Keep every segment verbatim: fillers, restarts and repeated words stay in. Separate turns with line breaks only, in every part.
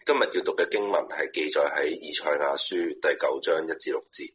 今日要讀嘅經文係記載喺以賽亞書第九章一至六節。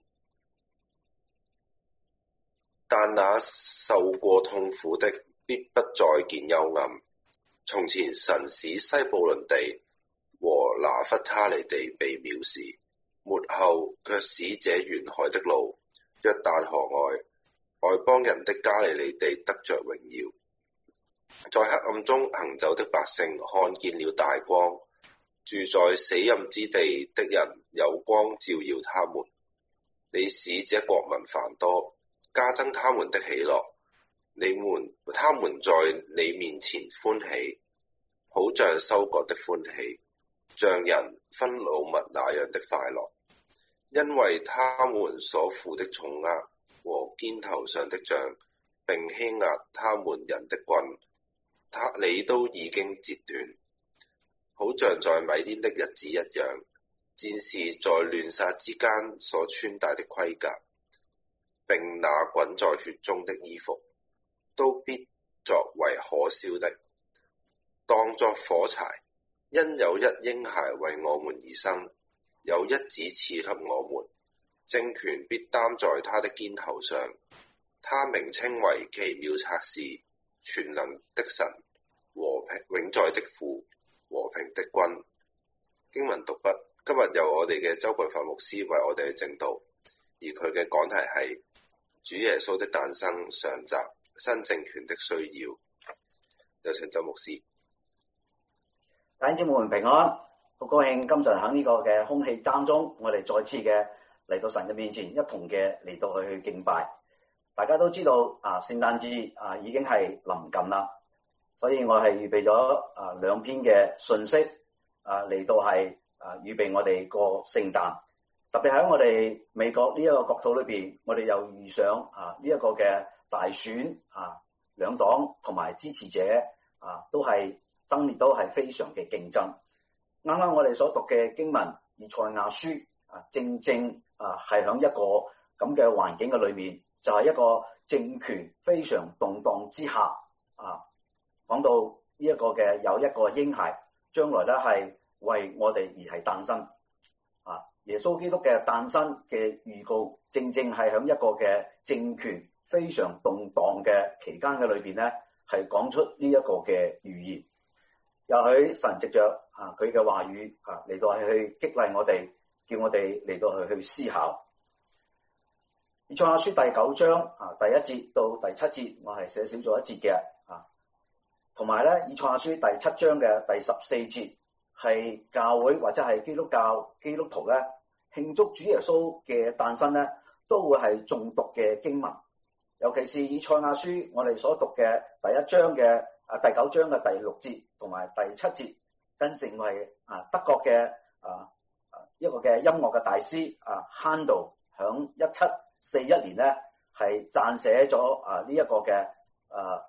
但那受過痛苦的，必不再見幽暗。從前神使西布倫地和拿弗他利地被藐視，末後卻使這沿海的路，約旦河外外邦人的加利利地得着榮耀。在黑暗中行走的百姓看見了大光，住在死蔭之地的人有光照耀他們。你使這國民繁多，加增他們的喜樂，你們他們在你面前歡喜，好像收割的歡喜，像人分擄物那樣的快樂。因為他們所負的重軛和肩頭上的杖，並欺壓他們人的棍，他你都已經折斷，好像在米甸的日子一樣。戰士在亂殺之間所穿戴的盔甲，並那滾在血中的衣服，都必作為可燒的，當作火柴。因有一嬰孩為我們而生，有一子賜給我們，政權必擔在他的肩頭上。他名稱為奇妙策士、全能的神、和平永在的父、和平的君。經文讀畢。今日由我哋嘅周桂發牧師為我哋去證道，而佢嘅講題係主耶穌的誕生上集，新政權的需要。有請周牧師。
弟兄姊妹們平安，好高興今晨喺呢個嘅空氣當中，我哋再次嘅嚟到神嘅面前，一同嘅嚟到去去敬拜。大家都知道啊，聖誕節啊已經係臨近啦，所以我係預備咗啊兩篇嘅信息啊嚟到係。啊！預備我哋過聖誕，特別喺我哋美國呢一個國土裏邊，我哋又遇上啊呢一個嘅大選啊，兩黨同埋支持者啊都係爭烈，都係非常嘅競爭。啱啱我哋所讀嘅經文以賽亞書啊，正正啊係喺一個咁嘅環境嘅裏面，就係、是、一個政權非常動盪之下啊，講到呢一個嘅有一個嬰孩，將來咧係。為我哋而係誕生啊！耶穌基督嘅誕生嘅預告，正正係喺一個嘅政權非常動盪嘅期間嘅裏邊咧，係講出呢一個嘅預言。又許神藉着啊佢嘅話語啊嚟到去激勵我哋，叫我哋嚟到去去思考。以賽亞書第九章啊第一節到第七節，我係寫少咗一節嘅啊，同埋咧以賽亞書第七章嘅第十四節。係教會或者係基督教基督徒咧慶祝主耶穌嘅誕生咧，都會係誦讀嘅經文。尤其是以賽亞書我哋所讀嘅第一章嘅啊第九章嘅第六節同埋第七節，更成為啊德國嘅啊一個嘅音樂嘅大師啊 Handel 響一七四一年咧係撰寫咗啊呢一個嘅啊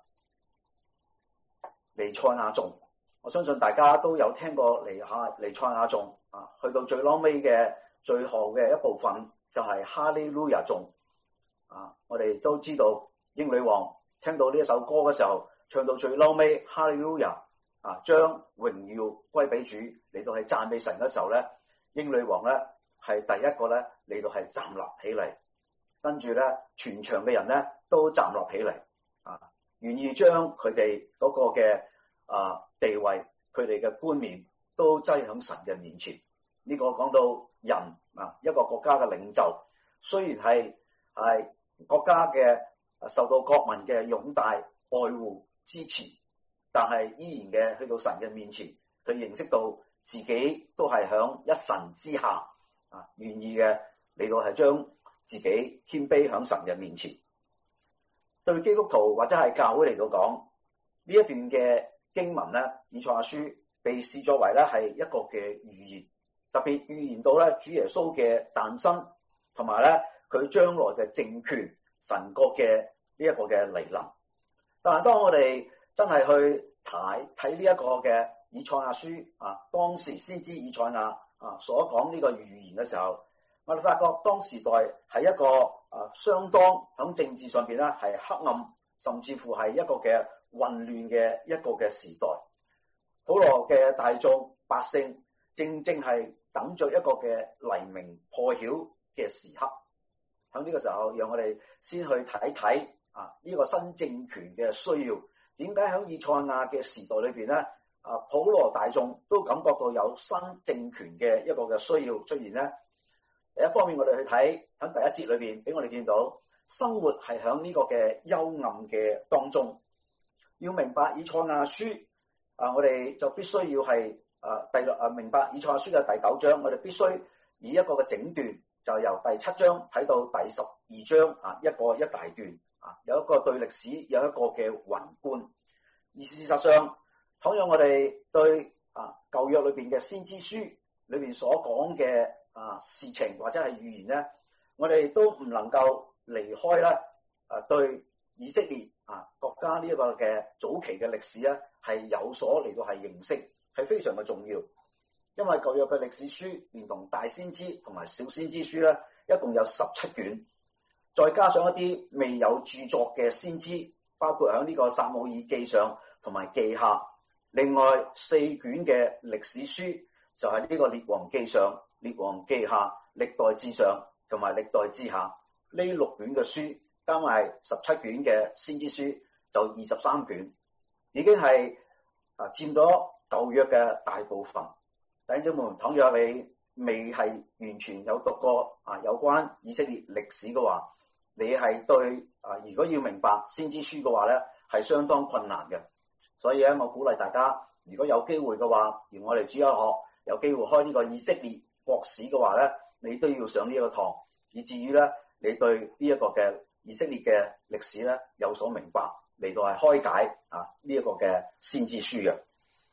彌賽亞頌。我相信大家都有聽過彌下彌賽亞頌啊，去到最撈尾嘅最後嘅一部分就係哈利路亞頌啊！我哋都知道英女王聽到呢一首歌嘅時候，唱到最撈尾哈利路亞啊，將榮耀歸俾主，嚟到係讚美神嘅時候咧，英女王咧係第一個咧嚟到係站立起嚟，跟住咧全場嘅人咧都站立起嚟啊，願意將佢哋嗰個嘅啊地位，佢哋嘅冠冕都擠喺神嘅面前。呢、這個講到人啊，一個國家嘅領袖，雖然係係國家嘅受到國民嘅擁戴、愛護、支持，但係依然嘅去到神嘅面前，佢認識到自己都係響一神之下啊，願意嘅嚟到係將自己謙卑響神嘅面前。對基督徒或者係教會嚟到講呢一段嘅經文咧，以賽亞書被視作為咧係一個嘅預言，特別預言到咧主耶穌嘅誕生，同埋咧佢將來嘅政權、神國嘅呢一個嘅嚟臨。但係當我哋真係去睇睇呢一個嘅以賽亞書啊，當時先知以賽亞啊所講呢個預言嘅時候，我哋發覺當時代係一個啊相當喺政治上邊咧係黑暗，甚至乎係一個嘅混亂嘅一個嘅時代。普羅嘅大眾百姓正正係等着一個嘅黎明破曉嘅時刻。喺呢個時候，讓我哋先去睇睇啊呢個新政權嘅需要。點解喺以賽亞嘅時代裏邊咧，啊普羅大眾都感覺到有新政權嘅一個嘅需要出現咧？第一方面，我哋去睇喺第一節裏邊，俾我哋見到生活係喺呢個嘅幽暗嘅當中。要明白以賽亞書啊，我哋就必須要係啊第六啊明白以賽亞書嘅第九章，我哋必須以一個嘅整段，就由第七章睇到第十二章啊，一個一大段啊，有一個對歷史有一個嘅宏觀。而事實上，倘若我哋對啊舊約裏邊嘅先知書裏邊所講嘅啊事情或者係預言咧，我哋都唔能夠離開咧啊對以色列啊國家呢一個嘅早期嘅歷史咧係有所嚟到係認識，係非常嘅重要。因為舊約嘅歷史書連同大先知同埋小先知書咧，一共有十七卷，再加上一啲未有著作嘅先知，包括喺呢個撒母耳記上同埋記下，另外四卷嘅歷史書就係呢個列王記上、列王記下、歷代志上同埋歷代志下，呢六卷嘅書加埋十七卷嘅先知書就二十三卷，已經係啊佔咗舊約嘅大部分。弟兄姊妹，倘若你未係完全有讀過啊有關以色列歷史嘅話，你係對啊如果要明白先知書嘅話咧，係相當困難嘅。所以咧，我鼓勵大家，如果有機會嘅話，而我哋主日學有機會開呢個以色列國史嘅話咧，你都要上呢一個堂，以至於咧你對呢一個嘅以色列嘅歷史咧有所明白，嚟到係開解啊呢一個嘅先知書嘅。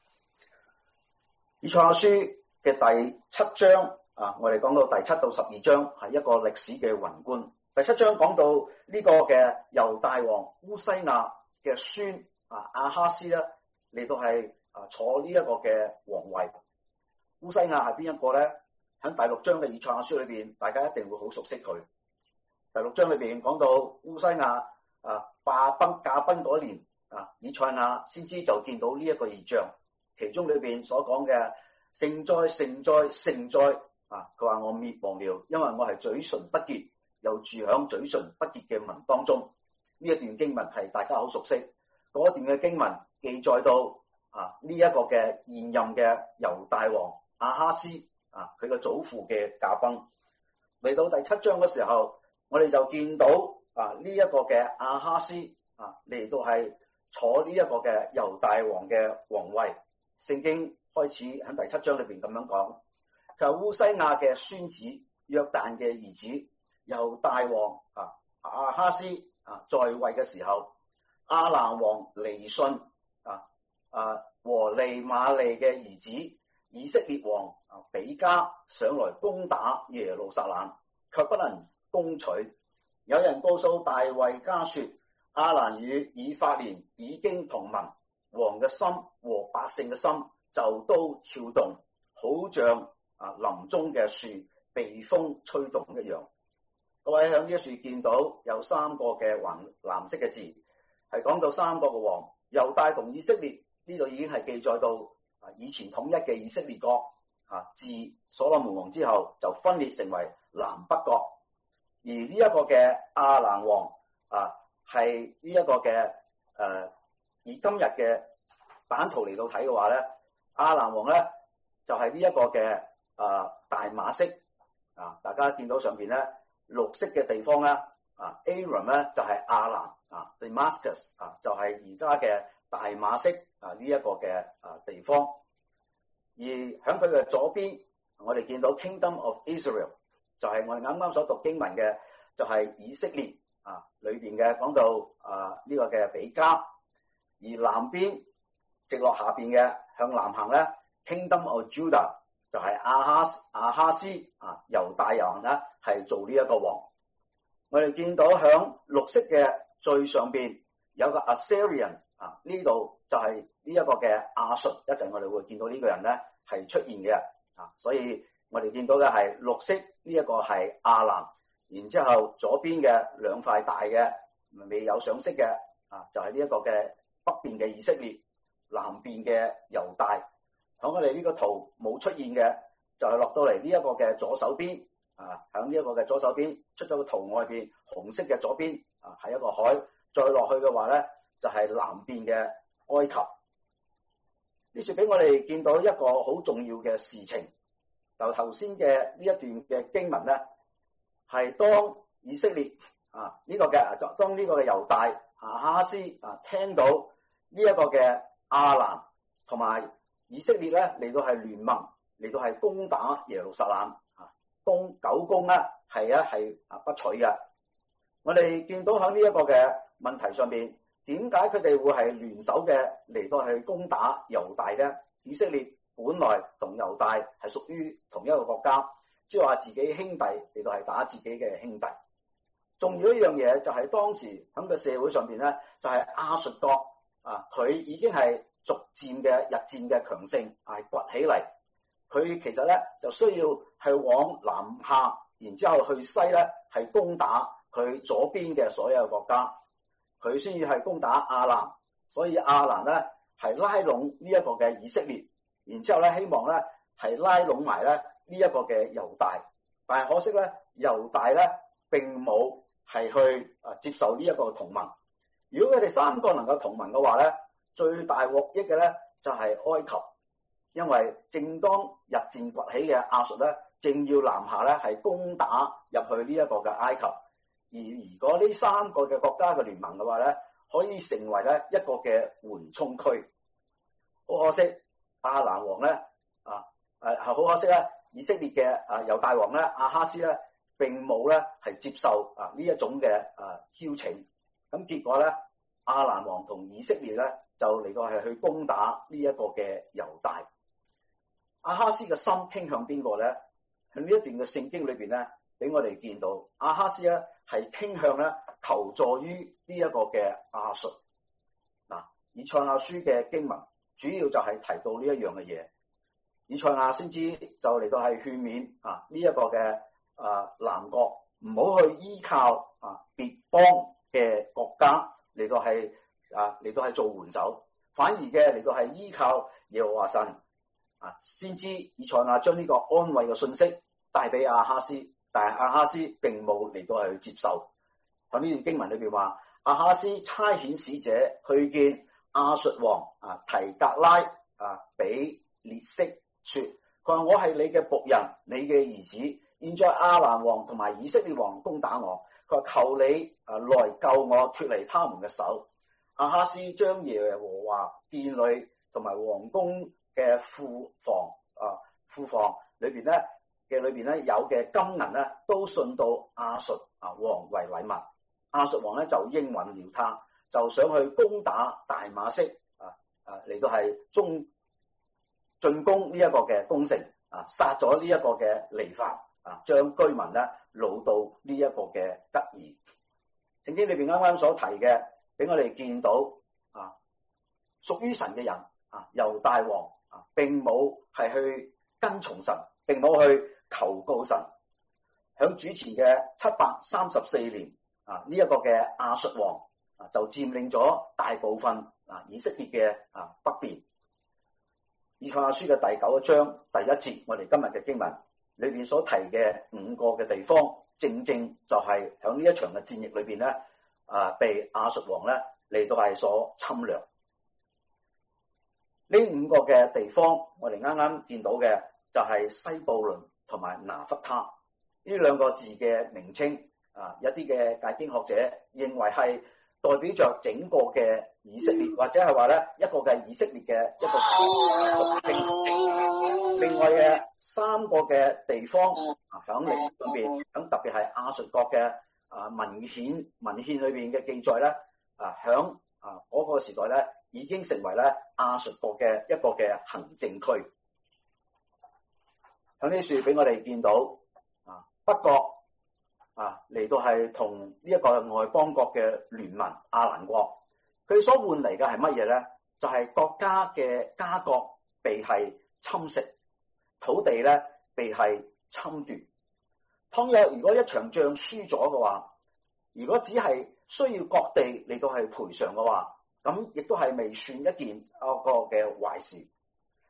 以賽亞書嘅第七章啊，我哋講到第七到十二章係一個歷史嘅宏觀。第七章講到呢個嘅猶大王烏西亞嘅孫啊亞哈斯咧嚟到係啊坐呢一個嘅皇位。烏西亞係邊一個咧？喺第六章嘅以賽亞書裏邊，大家一定會好熟悉佢。第六章裏邊講到烏西亞啊駕崩駕崩嗰年啊，以賽亞先知就見到呢一個異象。其中裏邊所講嘅聖哉聖哉聖哉啊，佢話我滅亡了，因為我係嘴唇不潔，又住響嘴唇不潔嘅民當中。呢一段經文係大家好熟悉。嗰段嘅經文記載到啊呢一個嘅現任嘅猶大王亞哈斯啊，佢嘅祖父嘅駕崩。嚟到第七章嘅時候，我哋就見到啊呢一個嘅亞哈斯啊嚟到係坐呢一個嘅猶大王嘅皇位。聖經開始喺第七章裏邊咁樣講，佢係烏西亞嘅孫子約旦嘅兒子猶大王啊亞哈斯啊在位嘅時候，亞蘭王尼遜啊啊和利瑪利嘅兒子以色列王啊比加上來攻打耶路撒冷，卻不能攻取。有人告訴大衛家說，亞蘭與以法蓮已經同盟，王嘅心和百姓嘅心就都跳動，好像啊林中嘅樹被風吹動一樣。各位喺呢一處見到有三個嘅藍藍色嘅字，係講到三個嘅王，猶大同以色列，呢度已經係記載到啊以前統一嘅以色列國啊，自所羅門王之後就分裂成為南北國。而呢一個嘅亞蘭王啊，係呢一個嘅誒、呃，以今日嘅版圖嚟到睇嘅話咧，亞蘭王咧就係呢一個嘅誒、呃、大馬色啊，大家見到上邊咧綠色嘅地方咧啊 ，Aram 咧就係、是、亞蘭啊 ，Damascus 啊就係而家嘅大馬色啊呢一、這個嘅啊地方。而喺佢嘅左邊，我哋見到 Kingdom of Israel。就係我哋啱啱所讀經文嘅，就係以色列啊裏邊嘅講到啊呢個嘅比加，而南邊直落下邊嘅向南行咧 Kingdom of Judah 就係亞哈亞哈斯啊猶大人咧係做呢一個王。我哋見到響綠色嘅最上邊有個 Assyrian 啊，呢度就係呢一個嘅亞述，一陣我哋會見到呢個人咧係出現嘅啊，所以我哋見到嘅係綠色。呢一個係亞蘭，然之後左邊嘅兩塊大嘅未有上色嘅啊，就係呢一個嘅北邊嘅以色列，南邊嘅猶大。 喺我哋呢個圖冇出現嘅，就係落到嚟呢一個嘅左手邊啊，喺呢一個嘅左手邊出咗個圖外邊，紅色嘅左邊啊係一個海，再落去嘅話咧就係南邊嘅埃及。呢處俾我哋見到一個好重要嘅事情，就頭先嘅呢一段嘅經文咧，係當以色列啊呢個嘅當呢個嘅猶大啊哈哈斯啊聽到呢一個嘅亞蘭同埋以色列咧嚟到係聯盟嚟到係攻打耶路撒冷啊，攻九攻咧係咧係啊不取嘅。我哋見到喺呢一個嘅問題上邊，點解佢哋會係聯手嘅嚟到去攻打猶大咧？以色列本來同猶大係屬於同一個國家，即係話自己兄弟嚟到係打自己嘅兄弟。仲有一樣嘢就係當時喺個社會上邊咧，就係亞述國啊，佢已經係逐漸嘅日漸嘅強盛，係崛起嚟。佢其實咧就需要係往南下，然之後去西咧係攻打佢左邊嘅所有國家。佢先要係攻打亞蘭，所以亞蘭咧係拉攏呢一個嘅以色列，然之後咧希望咧係拉攏埋咧呢一個嘅猶大，但係可惜咧猶大咧並冇係去啊接受呢一個同盟。如果佢哋三個能夠同盟嘅話咧，最大獲益嘅咧就係埃及，因為正當日漸崛起嘅亞述咧正要南下咧係攻打入去呢一個嘅埃及。而如果呢三個嘅國家嘅聯盟嘅話咧，可以成為咧一個嘅緩衝區。好可惜，亞蘭王咧啊誒係好可惜咧，以色列嘅啊猶大王咧亞哈斯咧並冇咧係接受啊呢一種嘅啊邀請。咁結果咧亞蘭王同以色列咧就嚟到係去攻打呢一個嘅猶大。亞哈斯嘅心傾向邊個咧？喺呢一段嘅聖經裏邊咧，俾我哋見到亞哈斯咧係傾向咧求助於呢一個嘅亞述。嗱，以賽亞書嘅經文主要就係提到呢一樣嘅嘢。以賽亞先知就嚟到係勸勉啊呢一個嘅啊南國唔好去依靠啊別邦嘅國家嚟到係啊嚟到係做援手，反而嘅嚟到係依靠耶和華神啊。先知以賽亞將呢個安慰嘅信息帶俾亞哈斯。但係亞哈斯並冇嚟到係去接受。喺呢段經文裏邊話，亞哈斯差遣使者去見亞述王啊提格拉啊比列色，說：佢話我係你嘅僕人，你嘅兒子。現在亞蘭王同埋以色列王攻打我，佢話求你啊來救我脫離他們嘅手。亞哈斯將耶和華殿裏同埋王宮嘅庫房啊庫房裏邊咧。嘅裏邊咧有嘅金銀咧都送到亞述啊王為禮物。亞述王咧就應允了他，就想去攻打大馬色啊啊嚟到係中進攻呢一個嘅攻城啊，殺咗呢一個嘅利法啊，將居民咧擄到呢一個嘅得兒。聖經裏邊啱啱所提嘅，俾我哋見到啊，屬於神嘅人啊，猶大王啊並冇係去跟從神，並冇去求告神。響主前嘅七百三十四年啊，呢、這、一個嘅亞述王啊就佔領咗大部分啊以色列嘅啊北邊。以賽亞書嘅第九章第一節，我哋今日嘅經文裏邊所提嘅五個嘅地方，正正就係響呢一場嘅戰役裏邊咧啊，被亞述王咧嚟到係所侵略。呢五個嘅地方，我哋啱啱見到嘅就係西布倫同埋拿弗他呢兩個字嘅名稱啊，一啲嘅解經學者認為係代表着整個嘅以色列，或者係話咧一個嘅以色列嘅一個族稱。另外嘅三個嘅地方啊，響歷史裏邊，響特別係亞述國嘅啊文獻文獻裏邊嘅記載咧啊，響啊嗰個時代咧已經成為咧亞述國嘅一個嘅行政區。響呢處俾我哋見到啊，北國啊嚟到係同呢一個外邦國嘅聯盟亞蘭國，佢所換嚟嘅係乜嘢咧？就係、是、國家嘅家國被係侵蝕，土地咧被係侵奪。倘若如果一場仗輸咗嘅話，如果只係需要各地嚟到係賠償嘅話，咁亦都係未算一件一個嘅壞事。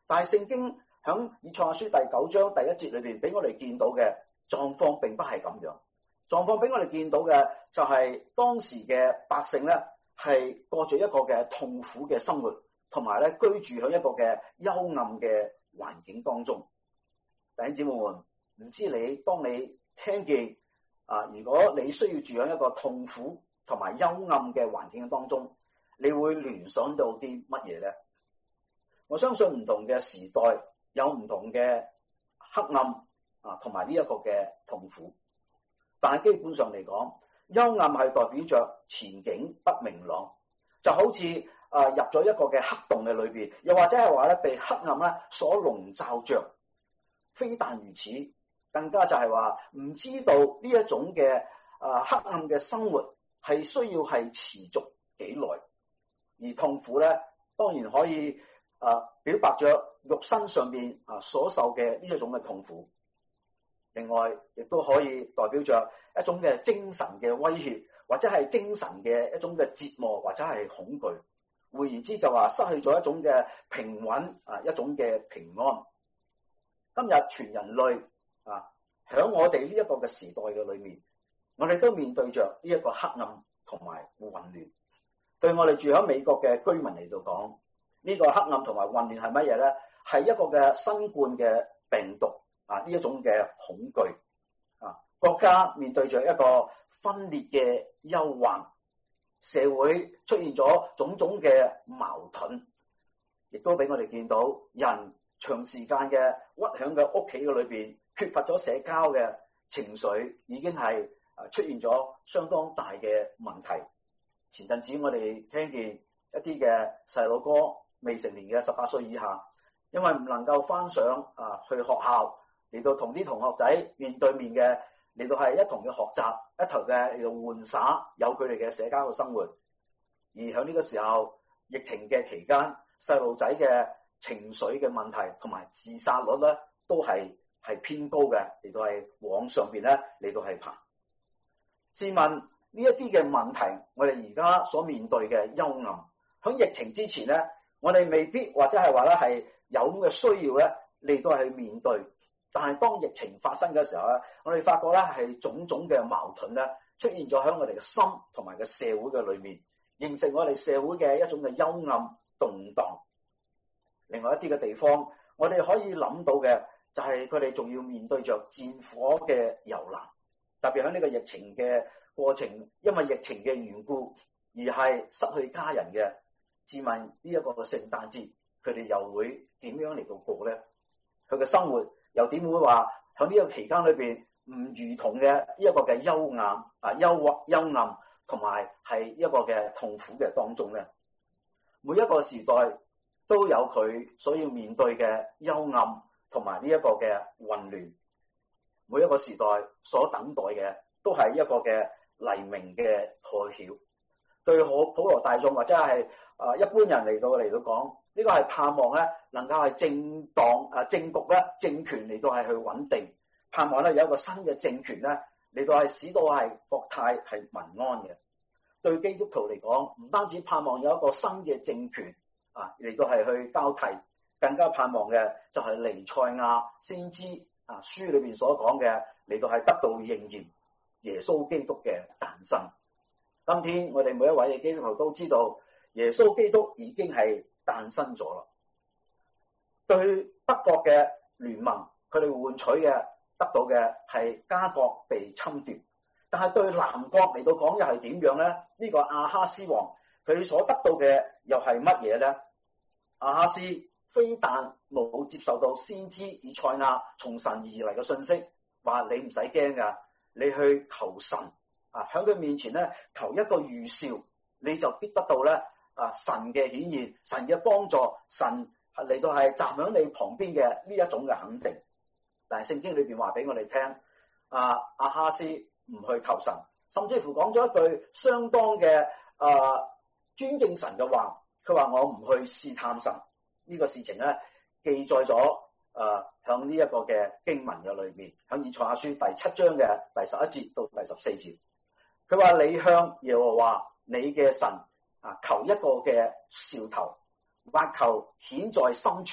但係聖經響以賽亞書第九章第一節裏邊俾我哋見到嘅狀況並不係咁樣，狀況俾我哋見到嘅就係當時嘅百姓咧係過住一個嘅痛苦嘅生活，同埋咧居住響一個嘅幽暗嘅環境當中。弟兄姊妹們，唔知你當你聽見啊，如果你需要住響一個痛苦同埋幽暗嘅環境當中，你會聯想到啲乜嘢咧？我相信唔同嘅時代有唔同嘅黑暗啊，同埋呢一個嘅痛苦，但係基本上嚟講，幽暗係代表着前景不明朗，就好似啊入咗一個嘅黑洞嘅裏邊，又或者係話咧被黑暗咧所籠罩着。非但如此，更加就係話唔知道呢一種嘅啊黑暗嘅生活係需要係持續幾耐，而痛苦咧當然可以啊表白着肉身上邊啊所受嘅呢一種嘅痛苦，另外亦都可以代表着一種嘅精神嘅威脅，或者係精神嘅一種嘅折磨，或者係恐懼。換言之就話失去咗一種嘅平穩啊，一種嘅平安。今日全人類啊，喺我哋呢一個嘅時代嘅裏面，我哋都面對着呢一個黑暗同埋混亂。對我哋住喺美國嘅居民嚟到講，呢個黑暗同埋混亂係乜嘢咧？係一個嘅新冠嘅病毒啊，呢一種嘅恐懼啊，國家面對着一個分裂嘅憂患，社會出現咗種種嘅矛盾，亦都俾我哋見到人長時間嘅屈響嘅屋企嘅裏邊，缺乏咗社交嘅情緒，已經係啊出現咗相當大嘅問題。前陣子我哋聽見一啲嘅細路哥未成年嘅十八歲以下，因為唔能夠翻上啊去學校嚟到同啲同學仔面對面嘅嚟到係一同嘅學習，一同嘅嚟到玩耍，有佢哋嘅社交嘅生活。而喺呢個時候疫情嘅期間，細路仔嘅情緒嘅問題同埋自殺率咧都係係偏高嘅，嚟到係往上邊咧嚟到係爬。試問呢一啲嘅問題，我哋而家所面對嘅幽暗，喺疫情之前咧，我哋未必或者係話咧係有咁嘅需要咧嚟到係面對。但係當疫情發生嘅時候咧，我哋發覺咧係種種嘅矛盾咧出現咗喺我哋嘅心同埋嘅社會嘅裏面，形成我哋社會嘅一種嘅幽暗動盪。另外一啲嘅地方，我哋可以諗到嘅就係佢哋仲要面對着戰火嘅遊難，特別喺呢個疫情嘅過程，因為疫情嘅緣故而係失去家人嘅。自問呢一個嘅聖誕節，佢哋又會點樣嚟到過咧？佢嘅生活又點會話喺呢個期間裏邊唔如同嘅呢一個嘅幽暗啊、憂鬱、幽暗同埋係一個嘅痛苦嘅當中咧？每一個時代都有佢所要面對嘅幽暗同埋呢一個嘅混亂，每一個時代所等待嘅都係一個嘅黎明嘅破曉。對普普羅大眾或者係啊一般人嚟到嚟到講，呢個係盼望咧能夠係正當啊政局咧政權嚟到係去穩定，盼望咧有一個新嘅政權咧嚟到係使到係國泰係民安嘅。對基督徒嚟講，唔單止盼望有一個新嘅政權啊嚟到係去交替，更加盼望嘅就係彌賽亞先知啊書裏邊所講嘅嚟到係得到應驗，耶穌基督嘅誕生。今天我哋每一位嘅基督徒都知道，耶穌基督已經係誕生咗啦。對北國嘅聯盟，佢哋換取嘅得到嘅係加國被侵奪，但係對南國嚟到講又係點樣咧？呢、這個亞哈斯王佢所得到嘅又係乜嘢咧？亞哈斯非但冇接受到先知以賽亞從神而嚟嘅信息，話你唔使驚噶，你去求神啊，喺佢面前咧求一個預兆，你就必得到咧啊神嘅顯現，神嘅幫助，神嚟到係站喺你旁邊嘅呢一種嘅肯定。但係聖經裏邊話俾我哋聽，啊亞哈斯唔去求神，甚至乎講咗一句相當嘅啊尊敬神嘅話，佢話我唔去試探神。呢、這個事情咧記載咗誒響呢一個嘅經文嘅裏面，響以賽亞書第七章嘅第十一節到第十四節。佢話你向耶和華你嘅神啊求一個嘅兆頭，或求顯在深處，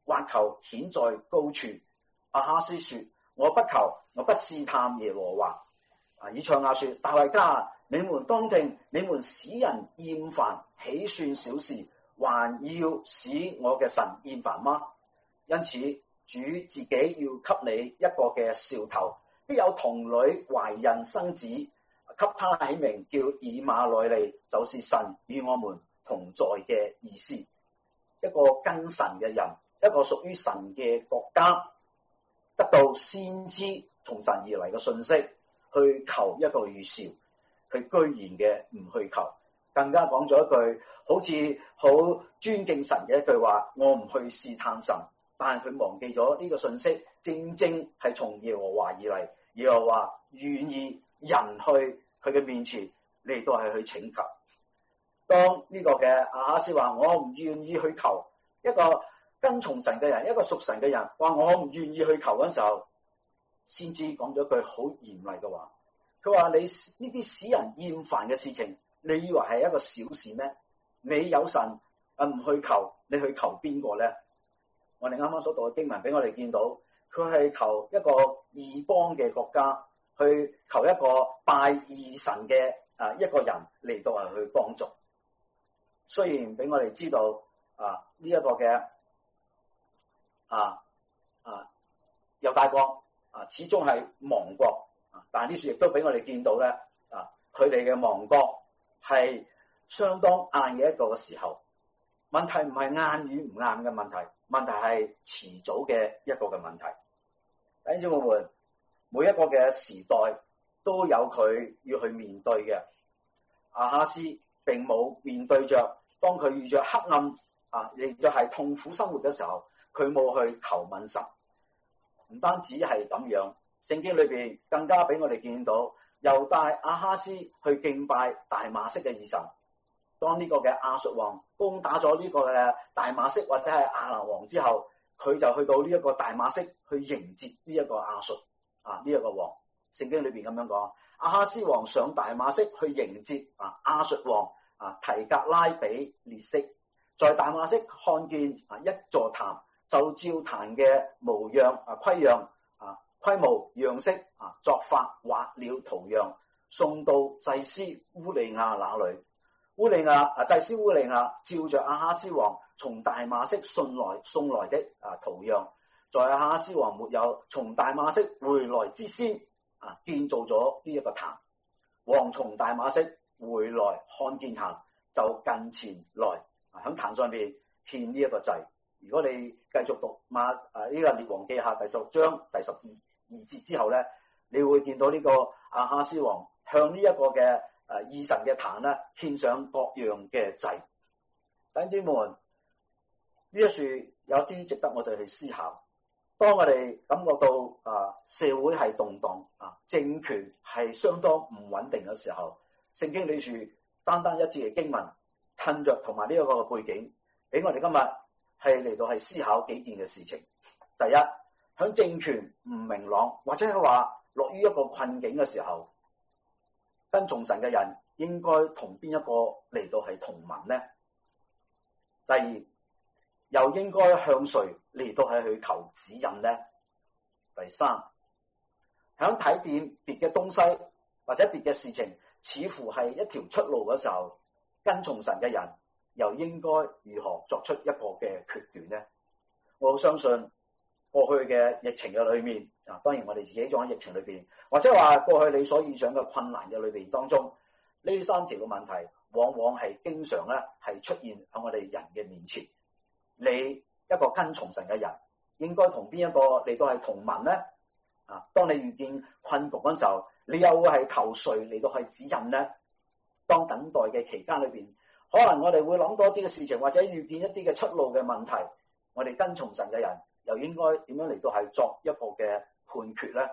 或求顯在高處。亞哈斯說：我不求，我不試探耶和華。啊，以賽亞說：大衛家，你們當聽，你們使人厭煩，豈算小事？還要使我嘅神厭煩嗎？因此，主自己要給你一個嘅兆頭，必有童女懷孕生子，給他起名叫以馬內利，就是神與我們同在嘅意思。一個跟神嘅人，一個屬於神嘅國家，得到先知從神而嚟嘅信息，去求一個預兆，佢居然嘅唔去求，更加講咗一句好似好尊敬神嘅一句話：我唔去試探神。但係佢忘記咗呢個信息，正正係從耶和華而嚟。耶和華願意人去佢嘅面前嚟到係去請求。當呢個嘅亞哈斯話我唔願意去求，一個跟從神嘅人，一個屬神嘅人話我唔願意去求嗰時候，先知講咗句好嚴厲嘅話。佢話：你呢啲使人厭煩嘅事情，你以為係一個小事咩？你有神啊，唔去求，你去求邊個咧？我哋啱啱所讀嘅經文俾我哋見到，佢係求一個異邦嘅國家，去求一個拜異神嘅啊一個人嚟到係去幫助。雖然俾我哋知道啊呢一個嘅啊啊猶大國啊始終係亡國啊，但係呢處亦都俾我哋見到咧啊，佢哋嘅亡國係相當晏嘅一個時候。問題唔係啱與唔啱嘅問題，問題係遲早嘅一個嘅問題。弟兄姊妹們，每一個嘅時代都有佢要去面對嘅。亞哈斯並冇面對着，當佢遇着黑暗啊，亦都係痛苦生活嘅時候，佢冇去求問神。唔單止係咁樣，聖經裏邊更加俾我哋見到，猶大亞哈斯去敬拜大馬色嘅異神。當呢個嘅亞述王攻打咗呢個嘅大馬色或者係亞蘭王之後，佢就去到呢一個大馬色去迎接呢一個亞述啊呢一個王。聖經裏邊咁樣講，亞哈斯王上大馬色去迎接啊亞述王啊提格拉比列色，在大馬色看見啊一座壇，就照壇嘅模樣啊規樣啊規模樣式啊作法畫了圖樣，送到祭司烏利亞那裏。烏利亞啊，祭司烏利亞照着亞哈斯王從大馬色送來送來的啊圖樣，在亞哈斯王沒有從大馬色回來之先啊，建造咗呢一個壇。王從大馬色回來看見壇，就近前來啊，喺壇上邊獻呢一個祭。如果你繼續讀馬啊呢、這個列王記下第十六章第十二二節之後咧，你會見到呢個亞哈斯王向呢一個嘅誒異神嘅壇咧，獻上各樣嘅祭。弟兄姊妹，呢一處有啲值得我哋去思考。當我哋感覺到啊社會係動盪啊，政權係相當唔穩定嘅時候，聖經呢處單單一節嘅經文，趁着同埋呢一個背景，俾我哋今日係嚟到係思考幾件嘅事情。第一，響政權唔明朗或者係話落於一個困境嘅時候，跟從神嘅人應該同邊一個嚟到係同盟呢？第二，又應該向誰嚟到係去求指引呢？第三，響睇見別嘅東西或者別嘅事情似乎係一條出路嘅時候，跟從神嘅人又應該如何作出一個嘅決斷呢？我好相信過去嘅疫情嘅裏面啊，當然我哋自己仲喺疫情裏邊，或者話過去你所遇上嘅困難嘅裏邊當中，呢三條嘅問題往往係經常咧係出現喺我哋人嘅面前。你一個跟從神嘅人，應該同邊一個嚟到係同盟呢？啊，當你遇見困局嗰時候，你又會係求誰嚟到係指引呢？當等待嘅期間裏邊，可能我哋會諗多啲嘅事情，或者遇見一啲嘅出路嘅問題，我哋跟從神嘅人又應該點樣嚟到係作一個嘅判決呢？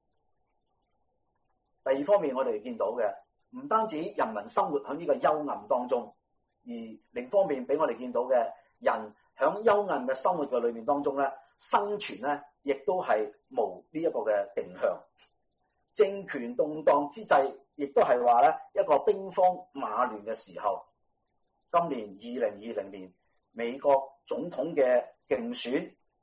第二方面，我哋見到嘅唔單止人民生活喺呢個幽暗當中，而另一方面俾我哋見到嘅人喺幽暗嘅生活嘅裏面當中咧，生存咧亦都係無呢一個嘅定向。政權動盪之際，亦都係話咧一個兵荒馬亂嘅時候。今年二零二零年美國總統嘅競選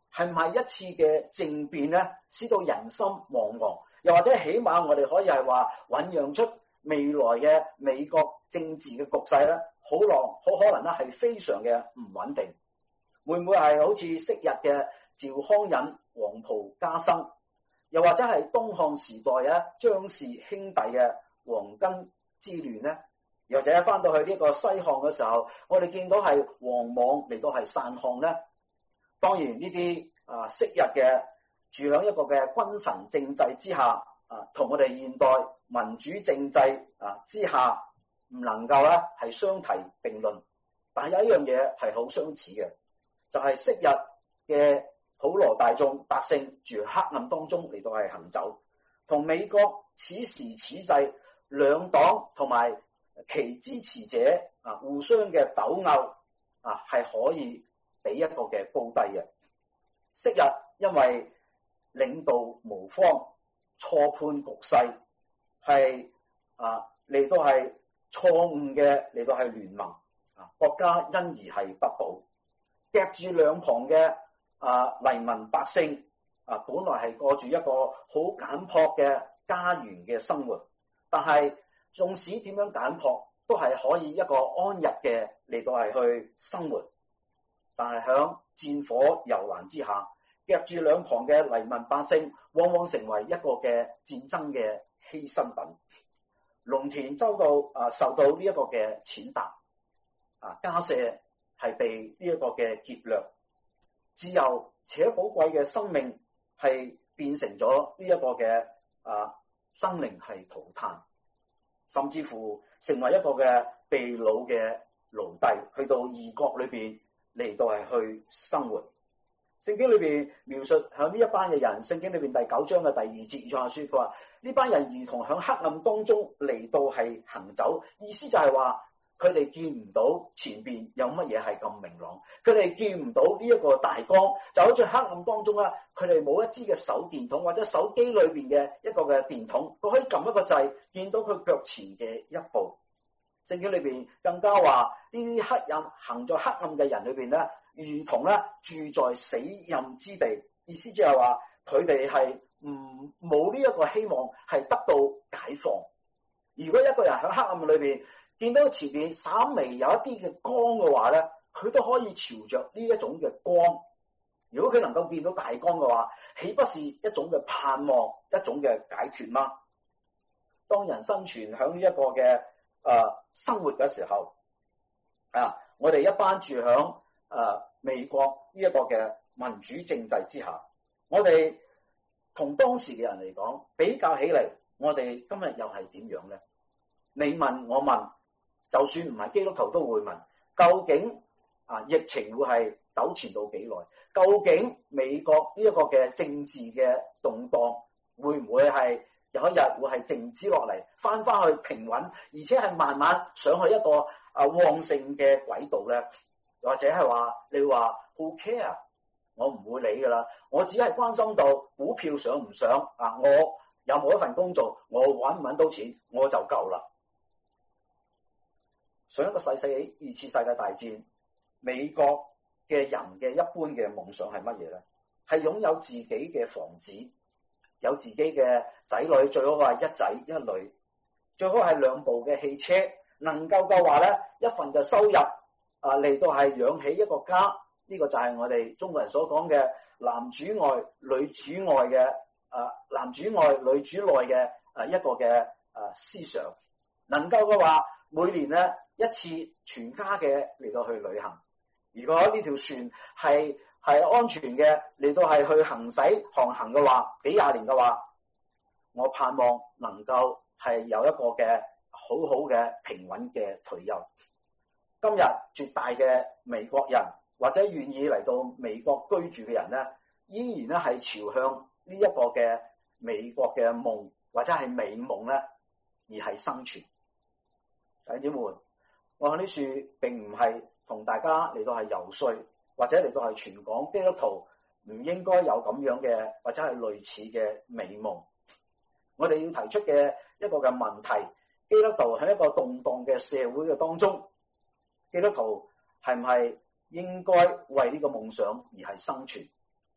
係唔係一次嘅政變咧，使到人心惶惶？又或者起碼我哋可以係話醖釀出未來嘅美國政治嘅局勢咧，好浪好可能咧係非常嘅唔穩定。會唔會係好似昔日嘅趙匡胤黃袍加身，又或者係東漢時代嘅張氏兄弟嘅黃巾之亂咧？又或者翻到去呢個西漢嘅時候，我哋見到係王莽嚟到係篡漢咧。當然呢啲啊昔日嘅住響一個嘅君臣政制之下啊，同我哋現代民主政制啊之下唔能夠咧係相提並論。但係有一樣嘢係好相似嘅，就係昔日嘅普羅大眾百姓住黑暗當中嚟到係行走，同美國此時此際兩黨同埋其支持者啊互相嘅鬥毆啊，係可以俾一個嘅高低嘅。昔日因為領導無方，錯判局勢，係啊嚟到係錯誤嘅嚟到係聯盟啊，國家因而係不保。夾住兩旁嘅啊黎民百姓啊，本來係過住一個好簡樸嘅家園嘅生活，但係縱使點樣簡樸，都係可以一個安逸嘅嚟到係去生活。但係響戰火悠然之下，夾住兩旁嘅黎民百姓，往往成為一個嘅戰爭嘅犧牲品。農田遭到啊受到呢一個嘅踐踏，啊家舍係被呢一個嘅劫掠，自由且寶貴嘅生命係變成咗呢一個嘅啊生靈係塗炭，甚至乎成為一個嘅被擄嘅奴隸，去到異國裏邊嚟到係去生活。聖經裏邊描述響呢一班嘅人，聖經裏邊第九章嘅第二節以賽亞書，佢話呢班人如同響黑暗當中嚟到係行走，意思就係話佢哋見唔到前邊有乜嘢係咁明朗，佢哋見唔到呢一個大光，就好似黑暗當中啦，佢哋冇一支嘅手電筒或者手機裏邊嘅一個嘅電筒，佢可以撳一個掣，見到佢腳前嘅一步。聖經裏邊更加話呢啲黑暗行在黑暗嘅人裏邊咧，如同咧住在死蔭之地，意思就係話佢哋係唔冇呢一個希望係得到解放。如果一個人喺黑暗裏邊見到前面稍微有一啲嘅光嘅話咧，佢都可以朝着呢一種嘅光。如果佢能夠見到大光嘅話，豈不是一種嘅盼望，一種嘅解脫嗎？當人生存喺呢一個嘅誒、呃、生活嘅時候，啊，我哋一班住喺誒、呃、美國呢一個嘅民主政制之下，我哋同當時嘅人嚟講比較起嚟，我哋今日又係點樣咧？你問我問，就算唔係基督徒都會問，究竟啊疫情會係糾纏到幾耐？究竟美國呢一個嘅政治嘅動盪會唔會係有一日會係靜止落嚟，翻翻去平穩，而且係慢慢上去一個啊旺盛嘅軌道咧？或者係話你話 who care？ 我唔會理噶啦，我只係關心到股票上唔上啊，我有冇一份工做，我搵唔搵到錢我就夠啦。上一個世紀二次世界大戰，美國嘅人嘅一般嘅夢想係乜嘢咧？係擁有自己嘅房子，有自己嘅仔女，最好係一仔一女，最好係兩部嘅汽車，能夠嘅話咧一份嘅收入啊嚟到係養起一個家。呢、這個就係我哋中國人所講嘅男主外女主外嘅啊男主外女主內嘅啊一個嘅啊思想，能夠嘅話每年咧一次全家嘅嚟到去旅行。如果呢條船係係安全嘅嚟到係去行駛航行嘅話，幾廿年嘅話，我盼望能夠係有一個嘅好好嘅平穩嘅退休。今日絕大嘅美國人或者願意嚟到美國居住嘅人咧，依然咧係朝向呢一個嘅美國嘅夢或者係美夢咧而係生存。弟兄姊妹，我喺呢處並唔係同大家嚟到係游說，或者嚟到係傳講基督徒唔應該有咁樣嘅或者係類似嘅美夢。我哋要提出嘅一個嘅問題，基督徒喺一個動盪嘅社會嘅當中，基督徒係唔係應該為呢個夢想而係生存？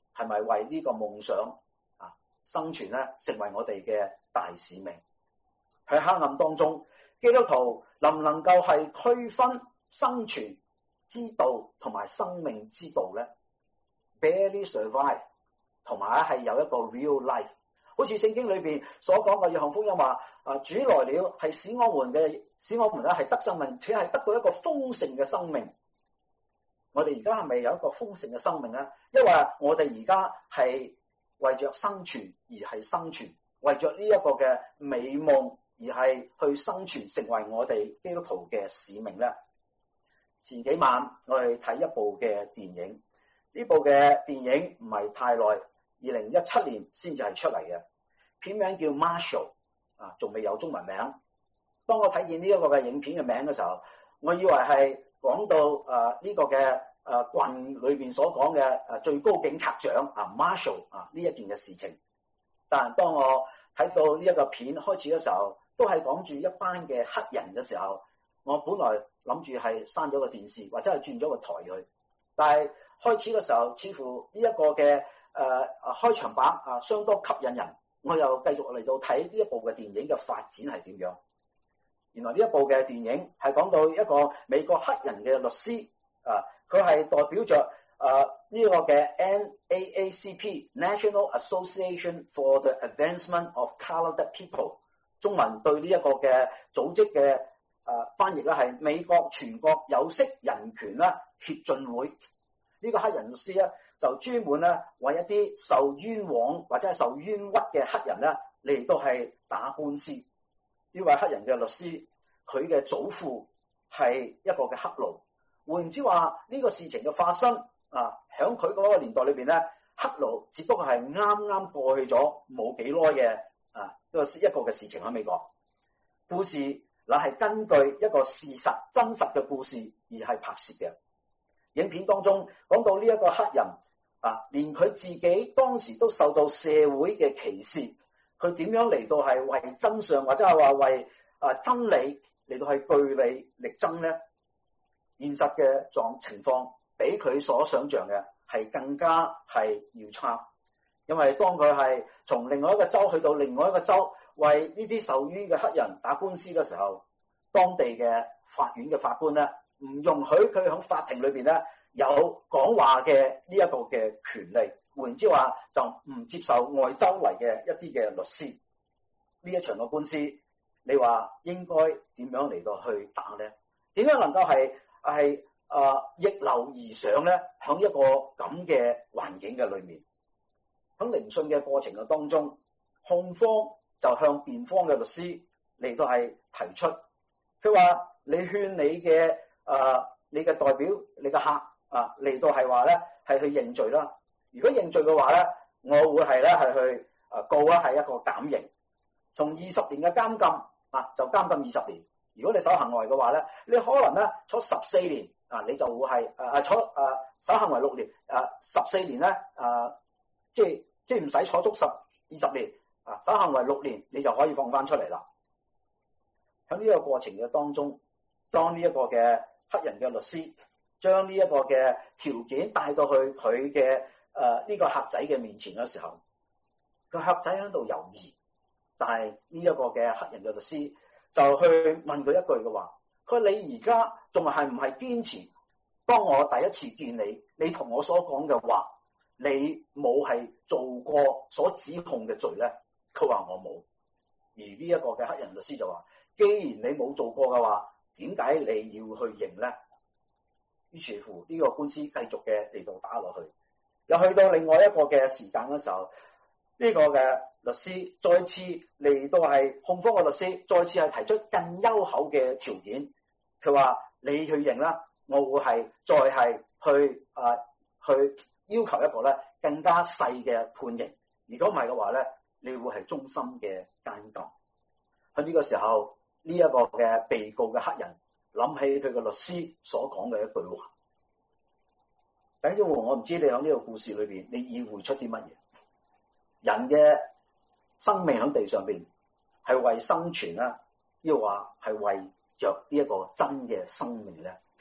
係咪為呢個夢想啊生存咧，成為我哋嘅大使命？喺黑暗當中，基督徒能唔能夠係區分生存之道同埋生命之道咧 ？Barely survive， 同埋係有一個 real life。好似聖經裏邊所講嘅約翰福音話：啊，主來了係使我們嘅，使我們咧係得生命，且係得到一個豐盛嘅生命。我哋而家係咪有一個豐盛嘅生命咧？因為我哋而家係為着生存而係生存，為着呢一個嘅美夢而係去生存，成為我哋基督徒嘅使命咧。前幾晚我哋睇一部嘅電影，呢部嘅電影唔係太耐，二零一七年先至係出嚟嘅，片名叫 Marshall， 啊，仲未有中文名。當我睇見呢一個嘅影片嘅名嘅時候，我以為係講到誒呢、呃這個嘅誒郡裏邊所講嘅誒最高警察長啊 Marshall 啊呢一件嘅事情。但係當我睇到呢一個片開始嘅時候，都係講住一班嘅黑人嘅時候，我本來諗住係閂咗個電視或者係轉咗個台去，但係開始嘅時候，似乎呢一個嘅誒、呃、開場白啊相當吸引人，我又繼續嚟到睇呢一部嘅電影嘅發展係點樣。原來呢一部嘅電影係講到一個美國黑人嘅律師啊，佢係代表着啊呢個嘅 N A A C P National Association for the Advancement of Colored People， 中文對呢一個嘅組織嘅啊翻譯咧係美國全國有色人權啦協進會。呢個黑人律師咧就專門咧為一啲受冤枉或者係受冤屈嘅黑人咧嚟到係打官司。呢位黑人嘅律師，佢嘅祖父係一個嘅黑奴。換言之話，呢個事情嘅發生啊，喺佢嗰個年代裏邊咧，黑奴只不過係啱啱過去咗冇幾耐嘅啊一個一個嘅事情喺美國。故事乃係根據一個事實真實嘅故事而係拍攝嘅。影片當中講到呢一個黑人啊，連佢自己當時都受到社會嘅歧視。佢點樣嚟到係為真相或者係話為啊真理嚟到係據理力爭咧？現實嘅狀情況比佢所想象嘅係更加係要差，因為當佢係從另外一個州去到另外一個州為呢啲受冤嘅黑人打官司嘅時候，當地嘅法院嘅法官咧唔容許佢喺法庭裏邊咧有講話嘅呢一個嘅權利。換言之話，就唔接受外州嚟嘅一啲嘅律師。呢一場嘅官司，你話應該點樣嚟到去打咧？點樣能夠係係啊逆流而上咧？喺一個咁嘅環境嘅裏面，喺聆訊嘅過程嘅當中，控方就向辯方嘅律師嚟到係提出，佢話你勸你嘅啊你嘅代表你嘅客啊嚟到係話咧係去認罪啦。如果認罪嘅話咧，我會係咧係去啊告啦，係一個減刑，從二十年嘅監禁啊就監禁二十年。如果你守行為嘅話咧，你可能咧坐十四年啊，你就會係啊坐啊守行為六年啊十四年咧啊，即係即係唔使坐足十二十年啊，守行為六年你就可以放翻出嚟啦。喺呢個過程嘅當中，當呢一個嘅黑人嘅律師將呢一個嘅條件帶到去佢嘅誒呢個客仔嘅面前嘅時候，個客仔喺度猶豫，但係呢一個嘅黑人嘅律師就去問佢一句嘅話，佢話你而家仲係唔係堅持當我第一次見你，你同我所講嘅話，你冇係做過所指控嘅罪咧？佢話我冇。而呢一個嘅黑人律師就話，既然你冇做過嘅話，點解你要去認咧？於是乎呢個官司繼續嘅嚟到打落去。又去到另外一個嘅時間嘅時候，呢個嘅律師再次嚟到係控方嘅律師，再次係提出更優厚嘅條件。佢話你去認啦，我會係再係去啊去要求一個咧更加細嘅判刑。如果唔係嘅話咧，你會係終身嘅監禁。喺呢個時候，呢一個嘅被告嘅黑人諗起佢嘅律師所講嘅一句話。等於我唔知你喺呢個故事裏邊，你意會出啲乜嘢？人嘅生命喺地上邊係為生存啦，抑或係為着呢一個真嘅生命咧？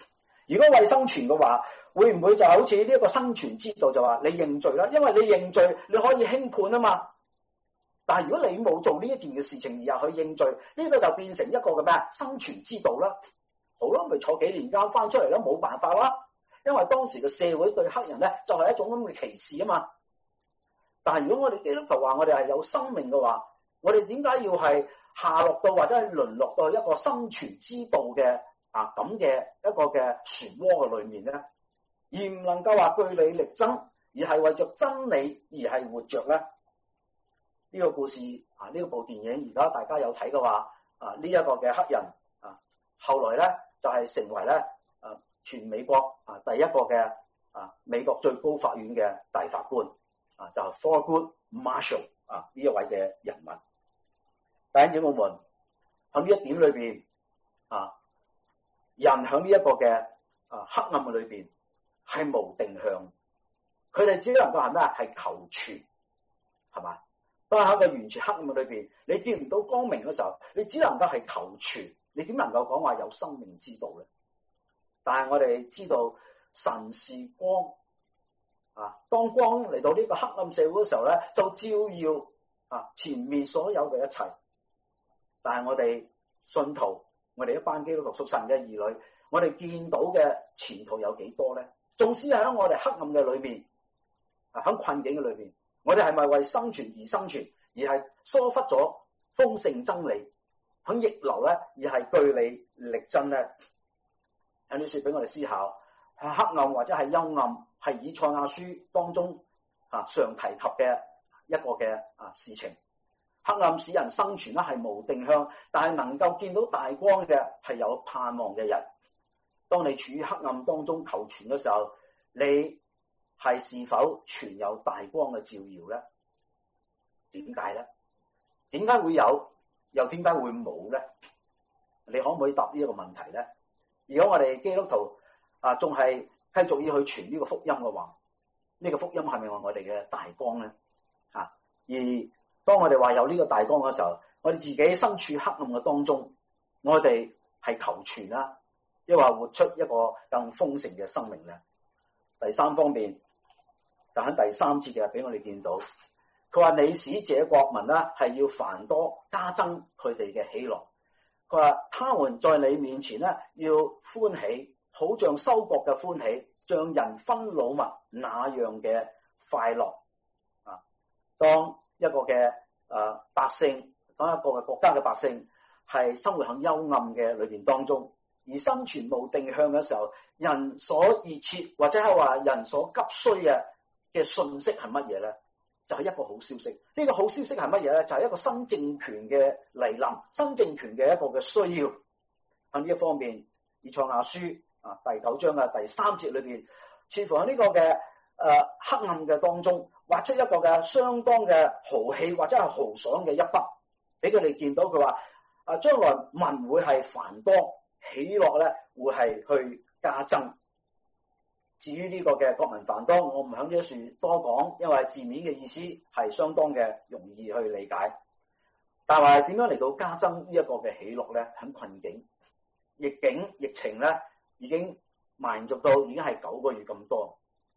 如果為生存嘅話，會唔會就好似呢一個生存之道就話你認罪啦？因為你認罪，你可以輕判啊嘛。但係如果你冇做呢一件嘅事情而又去認罪，呢、這個就變成一個嘅咩生存之道啦。好咯，咪坐幾年監翻出嚟咯，冇辦法啦。因為當時嘅社會對黑人咧就係、是、一種咁嘅歧視啊嘛。但係如果我哋基督徒話我哋係有生命嘅話，我哋點解要係下落到或者係淪落到一個生存之道嘅啊咁嘅一個嘅漩渦嘅裏面咧，而唔能夠話據理力爭，而係為着真理而係活着咧？呢、這個故事啊，呢、這個部電影而家大家有睇嘅話啊，呢、這、一個嘅黑人啊，後來咧就係、是、成為咧啊全美國啊第一個嘅啊美國最高法院嘅大法官啊，就係、是、Thurgood Marshall 啊呢一位嘅人物。弟兄姊妹們，喺呢一點裏邊啊，人喺呢一個嘅啊黑暗嘅裏邊係無定向，佢哋只能夠係咩啊？係求存，係嘛？當喺個完全黑暗嘅裏邊，你見唔到光明嘅時候，你只能夠係求存，你點能夠講話有生命之道咧？但係我哋知道神是光啊，當光嚟到呢個黑暗社會嘅時候咧，就照耀啊前面所有嘅一切。但係我哋信徒，我哋一班基督徒屬神嘅兒女，我哋見到嘅前途有幾多咧？縱使喺我哋黑暗嘅裏面，啊喺困境嘅裏面，我哋係咪為生存而生存，而係疏忽咗豐盛真理？喺逆流咧，而係據理力爭咧？有啲說俾我哋思考，係黑暗或者係幽暗，係以賽亞書當中啊常提及嘅一個嘅啊事情。黑暗使人生存咧係無定向，但係能夠見到大光嘅係有盼望嘅人。當你處於黑暗當中求存嘅時候，你係是否存有大光嘅照耀咧？點解咧？點解會有？又點解會冇咧？你可唔可以答呢一個問題咧？如果我哋基督徒啊仲係繼續要去傳呢個福音嘅話，呢、這個福音係咪我哋嘅大光咧？啊，而當我哋話有呢個大光嘅時候，我哋自己身處黑暗嘅當中，我哋係求存啦，抑或活出一個更豐盛嘅生命咧？第三方面就喺第三節嘅俾我哋見到，佢話你使這國民咧係要繁多，加增佢哋嘅喜樂。佢話他們在你面前咧要歡喜，好像收割嘅歡喜，像人分擄物那樣嘅快樂啊！當一個嘅誒、呃、百姓，當一個嘅國家嘅百姓係生活喺幽暗嘅裏邊當中，而生存無定向嘅時候，人所熱切或者係話人所急需嘅嘅信息係乜嘢咧？就係、是、一個好消息。呢、這個好消息係乜嘢咧？就係、是、一個新政權嘅嚟臨，新政權嘅一個嘅需要。喺呢一方面，以賽亞書啊第九章嘅第三節裏邊，似乎喺呢個嘅誒、呃、黑暗嘅當中，畫出一個嘅相當嘅豪氣或者係豪爽嘅一筆，俾佢哋見到佢話啊，將來民會係繁多，喜樂咧會係去加增。至於呢個嘅國民繁多，我唔響呢一處多講，因為字面嘅意思係相當嘅容易去理解。但係點樣嚟到加增呢一個嘅喜樂咧？喺困境、逆境、疫情咧，已經蔓續到已經係九個月咁多。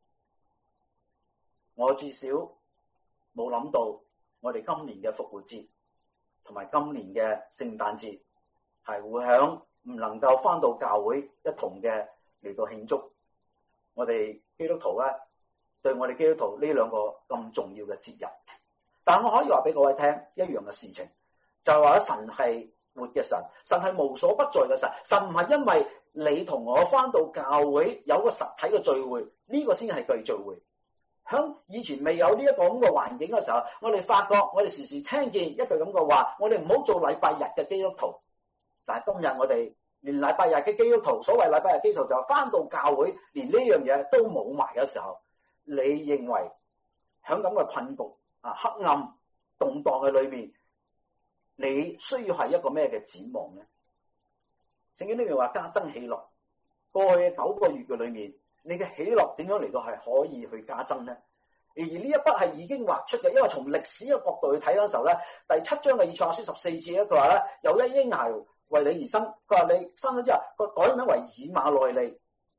我至少冇諗到，我哋今年嘅復活節同埋今年嘅聖誕節係會響唔能夠返到教會一同嘅嚟到慶祝。我哋基督徒咧，對我哋基督徒呢兩個咁重要嘅節日，但我可以話俾各位聽一樣嘅事情，就係話神係活嘅神，神係無所不在嘅神，神唔係因為你同我返到教會有個實體嘅聚會，呢個先係對聚會。響以前未有呢一個咁嘅環境嘅時候，我哋發覺我哋時時聽見一句咁嘅話，我哋唔好做禮拜日嘅基督徒。但係今日我哋連禮拜日嘅基督徒，所謂禮拜日基督徒就返到教會，連呢樣嘢都冇埋嘅時候，你認為喺咁嘅困局啊、黑暗動盪嘅裏面，你需要係一個咩嘅展望呢？聖經呢邊話加增喜樂，過去九個月嘅裏面，你嘅喜樂點樣嚟到係可以去加增呢？而呢一筆係已經畫出嘅，因為從歷史嘅角度去睇嗰陣時候咧，第七章嘅以賽亞書十四節咧，佢話咧有一嬰孩為你而生，佢話你生咗之後，佢改名為以馬內利，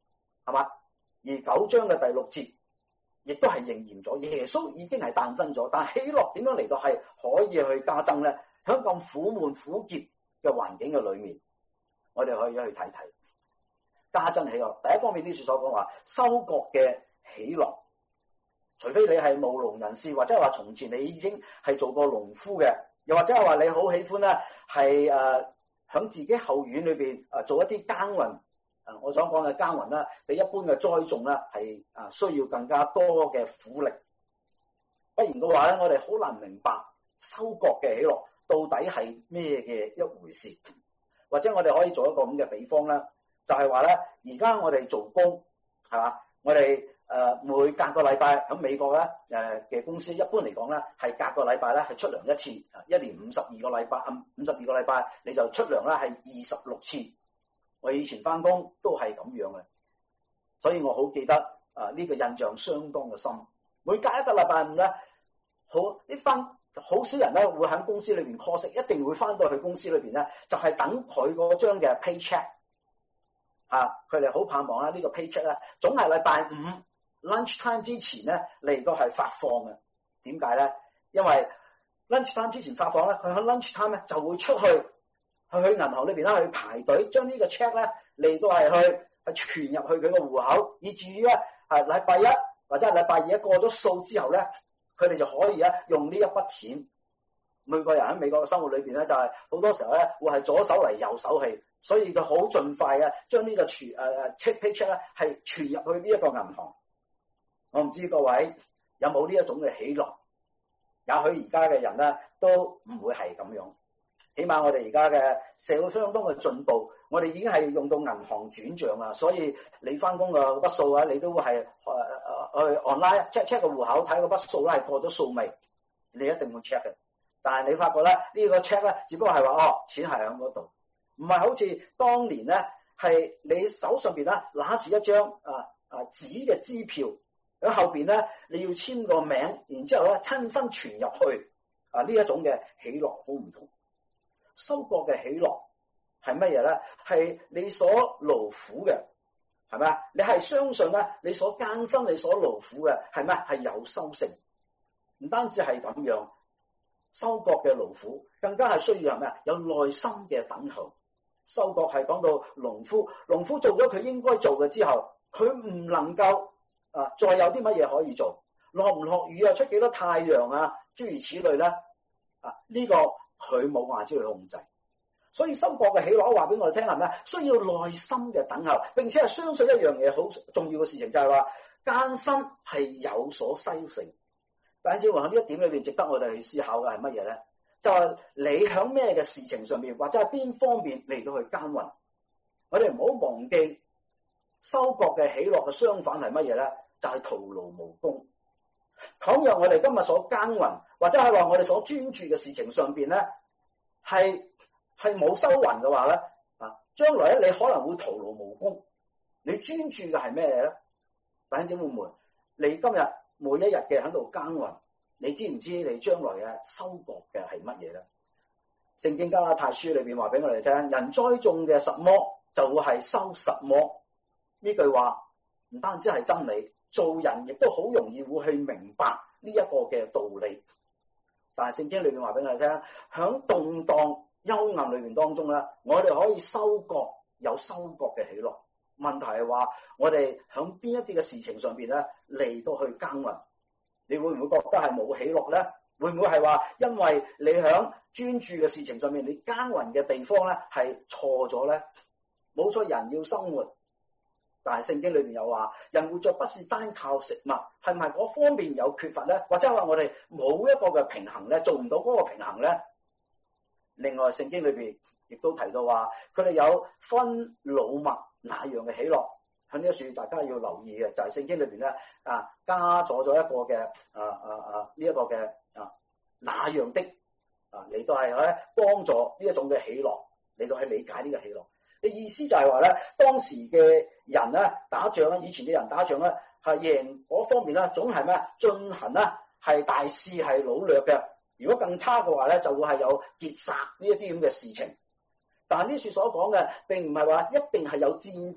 係嘛？而九章嘅第六節亦都係應驗咗，耶穌已經係誕生咗，但係喜樂點樣嚟到係可以去加增咧？喺咁苦悶苦澀嘅環境嘅裏面，我哋可以去睇睇加增喜樂。第一方面，呢處所講話收割嘅喜樂，除非你係務農人士，或者係話從前你已經係做過農夫嘅，又或者係話你好喜歡咧係誒喺自己後院裏邊誒做一啲耕耘。誒，我所講嘅耕耘啦，比一般嘅栽種咧係啊需要更加多嘅苦力。不然嘅話咧，我哋好難明白收割嘅喜樂到底係咩嘅一回事。或者我哋可以做一個咁嘅比方啦，就係話咧，而家我哋做工係嘛，我哋誒每隔個禮拜喺美國咧誒嘅公司，一般嚟講咧係隔個禮拜咧係出糧一次，一年五十二個禮拜，五十二個禮拜你就出糧啦係二十六次。我以前翻工都係咁樣嘅，所以我好記得啊呢個印象相當嘅深。每隔一個禮拜五咧，好啲翻好少人咧會喺公司裏邊 call 息，一定會翻到去公司裏邊咧，就係等佢嗰張嘅 paycheck 嚇，佢哋好盼望啦呢個 paycheck 咧，總係禮拜五 lunch time 之前咧嚟到係發放嘅。點解咧？因為 lunch time 之前發放咧，佢喺 lunch time 咧就會出去。去去銀行裏邊咧，去排隊將呢個 check 咧嚟到係去係存入去佢個戶口，以至於咧係禮拜一或者係禮拜二過咗數之後咧，佢哋就可以咧用呢一筆錢。每個人喺美國嘅生活裏邊咧，就係好多時候咧會係左手嚟右手去，所以佢好盡快嘅將呢個存誒誒 check paycheck 咧係存入去呢一個銀行。我唔知各位有冇呢一種嘅喜樂？也許而家嘅人咧都唔會係咁樣。起碼我哋而家嘅社會相當嘅進步，我哋已經係用到銀行轉賬啦，所以你翻工嘅筆數啊，你都會係誒誒去 online check check 個戶口睇個筆數咧係過咗數未，你一定會 check 嘅。但係你發覺咧呢個 check 咧，只不過係話哦錢係喺嗰度，唔係好似當年咧係你手上邊咧拿住一張啊啊紙嘅支票，喺後邊咧你要簽個名，然之後咧親身傳入去啊呢一種嘅喜樂好唔同。收割嘅喜樂係乜嘢咧？係你所勞苦嘅，係咪啊？你係相信咧，你所艱辛、你所勞苦嘅係咩？係有收成。唔單止係咁樣，收割嘅勞苦更加係需要係咩啊？有耐心嘅等候。收割係講到農夫，農夫做咗佢應該做嘅之後，佢唔能夠啊再有啲乜嘢可以做，落唔落雨啊，出幾多太陽啊，諸如此類咧啊呢個。佢冇辦法去控制，所以收割嘅喜樂話俾我哋聽係咩？需要耐心嘅等候，並且係相信一樣嘢好重要嘅事情，就係話艱辛係有所收成。但係喺呢一點裏邊，值得我哋去思考嘅係乜嘢咧？就係、是、你喺咩嘅事情上面，或者係邊方面嚟到去耕耘？我哋唔好忘記收割嘅喜樂嘅相反係乜嘢咧？就係、是、徒勞無功。倘若我哋今日所耕耘，或者係話我哋所專注嘅事情上邊咧，係係冇收穫嘅話咧，啊，將來咧你可能會徒勞無功。你專注嘅係咩嘢咧？弟兄姊妹們，你今日每一日嘅喺度耕耘，你知唔知你將來嘅收穫嘅係乜嘢咧？聖經加拉太書裏邊話俾我哋聽，人栽種嘅什麼，就會係收什麼。呢句話唔單止係真理。做人亦都好容易會去明白呢一個嘅道理，但係聖經裏面話俾我哋聽，響動盪幽暗裏面當中咧，我哋可以收割有收割嘅喜樂。問題係話我哋響邊一啲嘅事情上邊咧嚟到去耕耘，你會唔會覺得係冇喜樂咧？會唔會係話因為你響專注嘅事情上面，你耕耘嘅地方咧係錯咗咧？冇錯，人要生活。但係聖經裏邊有話，人活着不是單靠食物，係咪嗰方面有缺乏咧？或者話我哋冇一個嘅平衡咧，做唔到嗰個平衡咧？另外聖經裏邊亦都提到話，佢哋有分老麥那樣嘅喜樂。喺呢一處大家要留意嘅就係、是、聖經裏邊咧啊，加咗咗一個嘅啊啊啊呢一個嘅啊那樣的啊嚟到係咧幫助呢一種嘅喜樂，嚟到去理解呢個喜樂。嘅意思就係話咧，當時嘅人咧打仗咧，以前嘅人打仗咧係贏嗰方面咧，總係咩進行咧係大肆係擄掠嘅。如果更差嘅話咧，就會係有劫殺呢一啲咁嘅事情。但係呢處所講嘅並唔係話一定係有戰爭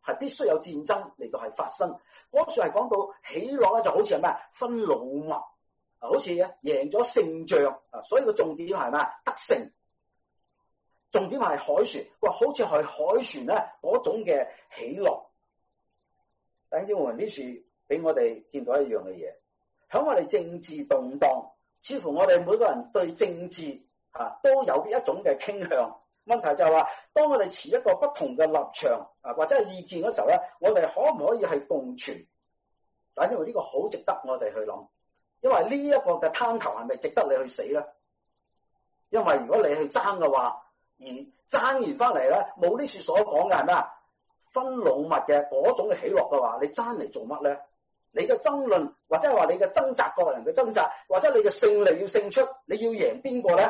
係必須有戰爭嚟到係發生。嗰處係講到喜樂咧，就好似係咩分擄物啊，好似贏咗勝仗啊，所以個重點係咩得勝。重點係海船，哇，好似係海船咧嗰種嘅喜樂。弟兄姊妹，呢處俾我哋見到一樣嘅嘢，響我哋政治動盪，似乎我哋每個人對政治啊都有一種嘅傾向。問題就係話，當我哋持一個不同嘅立場啊或者係意見嗰時候咧，我哋可唔可以係共存？但係因為呢個好值得我哋去諗，因為呢一個嘅灘頭係咪值得你去死咧？因為如果你去爭嘅話，而爭完翻嚟咧，冇呢處所講嘅係咩啊？分擄物嘅嗰種嘅喜樂嘅話，你爭嚟做乜咧？你嘅爭論或者係話你嘅掙扎，個人嘅掙扎，或者你嘅勝利要勝出，你要贏邊個咧？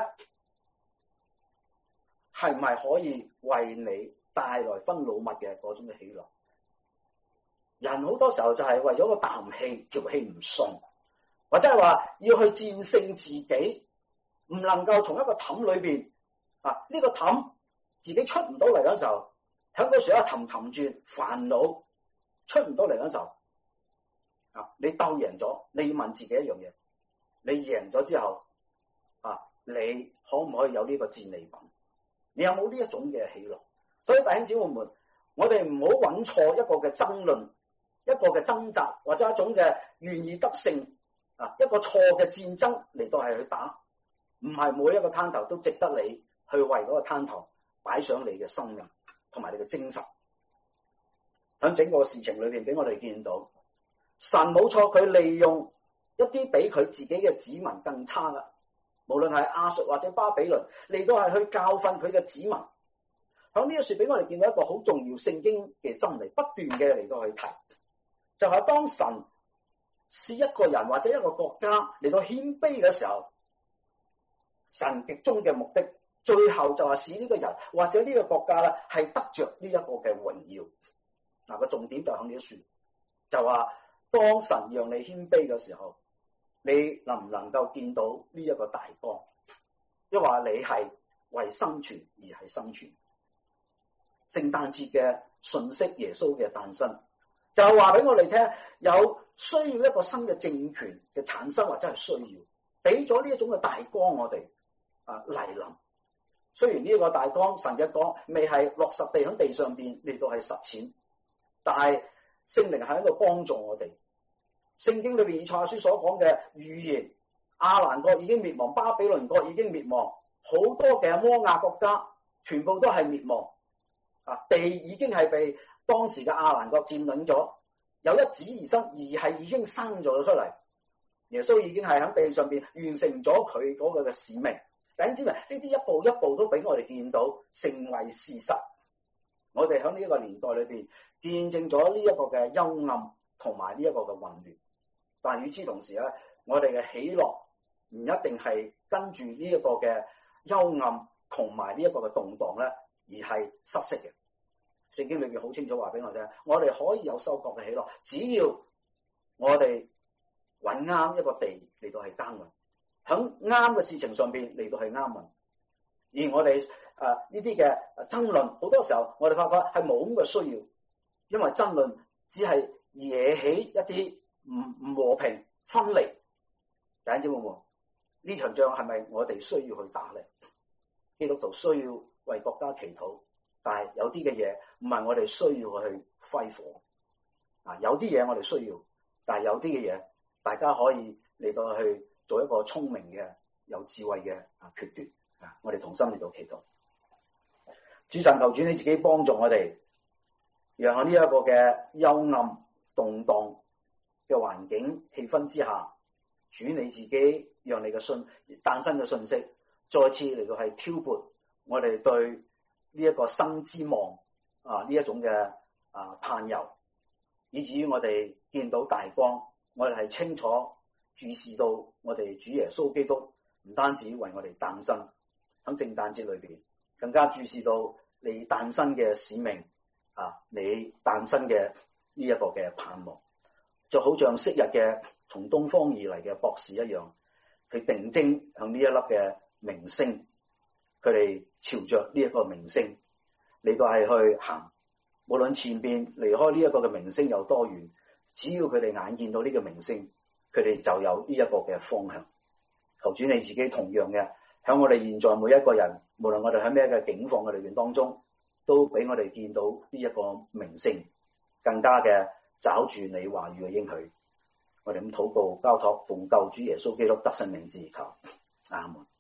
係唔係可以為你帶來分擄物嘅嗰種嘅喜樂？人好多時候就係為咗個啖氣，條氣唔順，或者係話要去戰勝自己，唔能夠從一個氹裏邊啊呢、這個氹自己出唔到嚟嗰時候，喺嗰時一氹氹轉煩惱出唔到嚟嗰時候啊，你鬥贏咗，你要問自己一樣嘢：你贏咗之後啊，你可唔可以有呢個戰利品？你有冇呢一種嘅喜樂？所以弟兄姊妹們，我哋唔好揾錯一個嘅爭論，一個嘅掙扎，或者一種嘅願意得勝啊，一個錯嘅戰爭嚟到係去打，唔係每一個灘頭都值得你去為嗰個灘頭擺上你嘅生命同埋你嘅精神。喺整個事情裏邊，俾我哋見到神冇錯，佢利用一啲比佢自己嘅子民更差嘅，無論係亞述或者巴比倫，嚟到係去教訓佢嘅子民。喺呢一處俾我哋見到一個好重要聖經嘅真理，不斷嘅嚟到去提，就係當神是一個人或者一個國家嚟到謙卑嘅時候，神極終嘅目的，最後就係使呢個人或者呢個國家咧係得着呢一個嘅榮耀。嗱，個重點就喺呢一處，就話當神讓你謙卑嘅時候，你能唔能夠見到呢一個大光？因為你係為生存而係生存。聖誕節嘅信息，耶穌嘅誕生，就係話俾我哋聽，有需要一個新嘅政權嘅產生，或者係需要俾咗呢一種嘅大光我哋啊嚟臨。雖然呢一個大光，神嘅光未係落實地喺地上邊嚟到係實踐，但係聖靈係喺度幫助我哋。聖經裏邊以賽亞書所講嘅預言，亞蘭國已經滅亡，巴比倫國已經滅亡，好多嘅摩亞國家全部都係滅亡。啊！地已經係被當時嘅亞蘭國佔領咗，有一子而生，而係已經生咗出嚟。耶穌已經係喺地上邊完成咗佢嗰個嘅使命。弟兄姊妹，呢啲一步一步都俾我哋見到成為事實。我哋喺呢一個年代裏邊見證咗呢一個嘅幽暗同埋呢一個嘅混亂。但係與之同時咧，我哋嘅喜樂唔一定係跟住呢一個嘅幽暗同埋呢一個嘅動盪咧，而係失色嘅。聖經裏邊好清楚話俾我聽，我哋可以有收穫嘅喜樂，只要我哋揾啱一個地嚟到係耕耘，喺啱嘅事情上邊嚟到係啱運。而我哋誒呢啲嘅爭論，好多時候我哋發覺係冇咁嘅需要，因為爭論只係惹起一啲唔唔和平分離。弟兄姊妹們，呢場仗係咪我哋需要去打咧？基督徒需要為國家祈禱，但係有啲嘅嘢唔係我哋需要去揮火啊！有啲嘢我哋需要，但係有啲嘅嘢大家可以嚟到去做一個聰明嘅、有智慧嘅啊決斷啊！我哋同心嚟到祈禱，主神求主你自己幫助我哋，讓喺呢一個嘅幽暗動盪嘅環境氣氛之下，主你自己讓你嘅信誕生嘅信息再次嚟到係挑撥我哋對呢一個生之望啊，呢一種嘅啊盼遊，以至於我哋見到大光，我哋係清楚注視到我哋主耶穌基督唔單止為我哋誕生喺聖誕節裏邊，更加注視到你誕生嘅使命啊，你誕生嘅呢一個嘅盼望，就好像昔日嘅從東方而嚟嘅博士一樣，佢定睛向呢一粒嘅明星，佢哋朝着呢一個明星嚟到係去行， 無論前邊離開呢一個嘅明星有多遠，只要佢哋眼見到呢個明星，佢哋就有呢一個嘅方向。求主你自己同樣嘅，喺我哋現在每一個人，無論我哋喺咩嘅境況嘅裏邊當中，都俾我哋見到呢一個明星，更加嘅找住你話語嘅應許。我哋咁禱告交託，奉救主耶穌基督得勝名字而求，阿門。